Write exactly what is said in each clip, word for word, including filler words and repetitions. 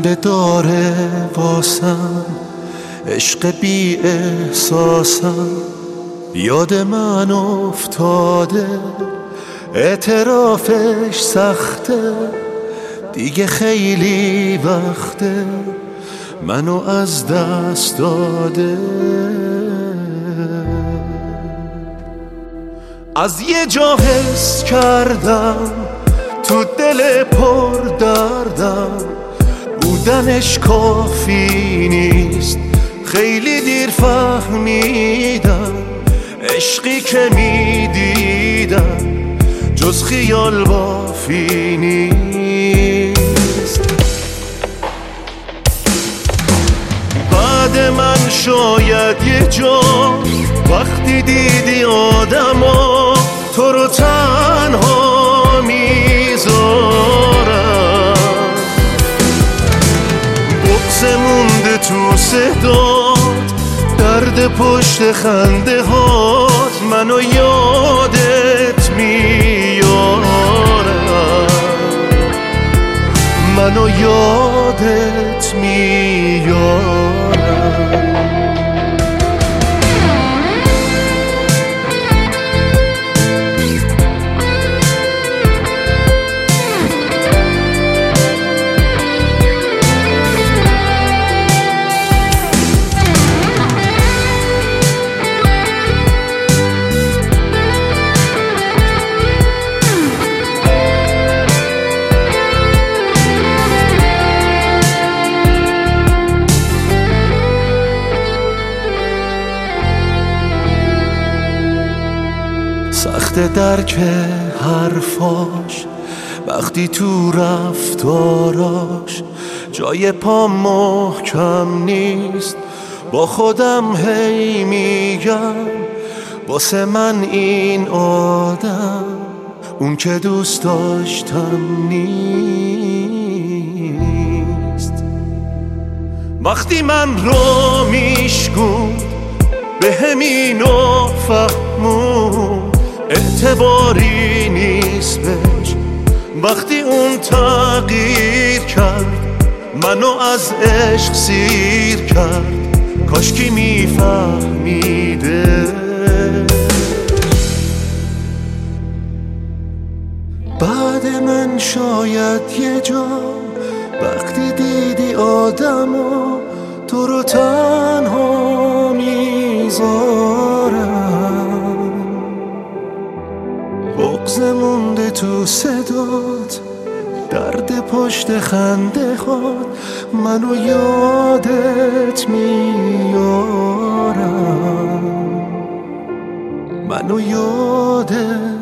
خنده داره واسم، عشق بی احساسم یاد من افتاده، اعترافش سخته دیگه خیلی وقته منو از دست داده. از یه جا حس کردم تو دل پر دردم بودنش کافی نیست، خیلی دیر فهمیدم عشقی که میدیدم جز خیال بافی نیست. بعد من شاید یه جا وقتی دیدی آدما تو رو تنها میذارم، بغض مونده تو صدات، درد پشت خنده هات منو یادت میارم، منو یادت میارم. سخت درک حرفاش وقتی تو رفتاراش جای پا محکم نیست، با خودم هی میگم واسه من این آدم اون که دوست داشتم نیست. وقتی من رو میشکون به همینو فهمون اعتباری نیست بهش، وقتی اون تغییر کرد منو از عشق سیر کرد کاشکی میفهمیده. بعد من شاید یه جا وقتی دیدی آدمو تو رو تنها میذارم، بغض مونده تو صدات، درد پشت خنده هات منو یادت میارم، منو یادت.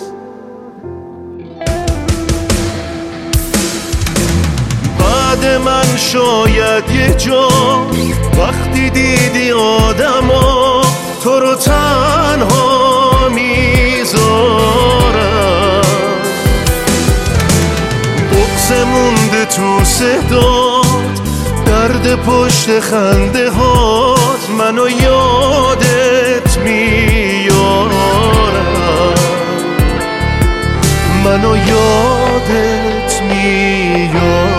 بعد من شاید یه جا وقتی دیدی آدما تو رو تنها میذارم، بغض مونده تو صدات، درد پشت خنده هات منو یادت میارم، منو یادت میارم.